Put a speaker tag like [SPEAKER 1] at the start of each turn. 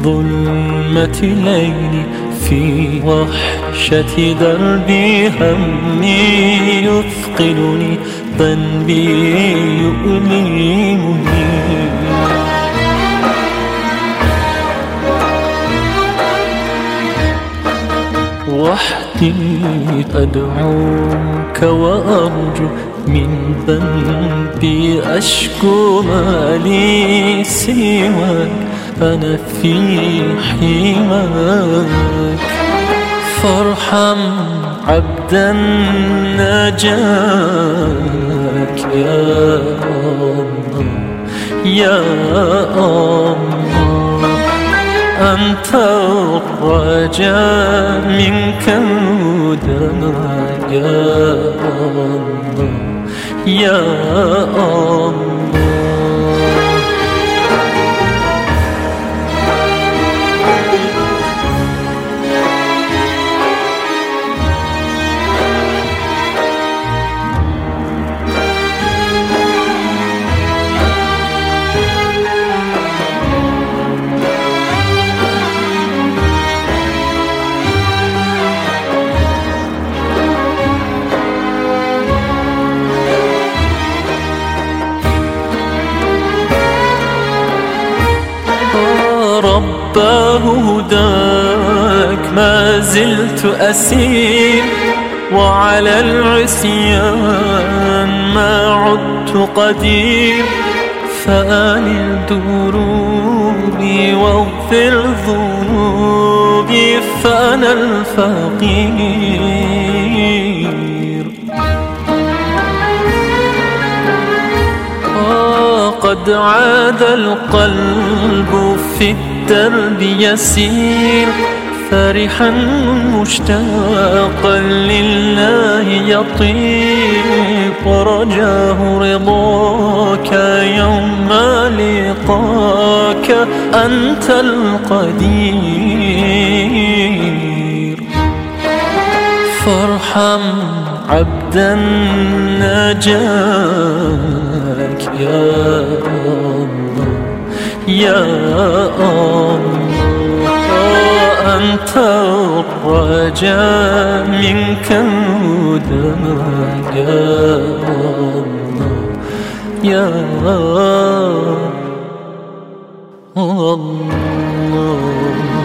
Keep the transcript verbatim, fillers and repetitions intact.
[SPEAKER 1] ظلمة ليلي في وحشة دربي همي يثقلني ذنبي يؤلمني وحدي أدعوك وأرجو من ذنبي أشكو ما لي سواك أنا في حماك فارحم عبدا ناجاك يا الله يا الله أنت الرجاء منك هداك يا الله يا الله رباه هداك ما زلت أسير وعلى العصيان ما عدت قدير فآنل دروبي واغفر ذنوبي فأنا الفقير قد عاد القلب في الدرب يسير فرحا مشتاقا لله يطير ورجاه رضاك يوم لقاك أنت القدير فارحم عبدا ناجاك يا الله يا الله أنت الرجاء منك هداك يا الله يا الله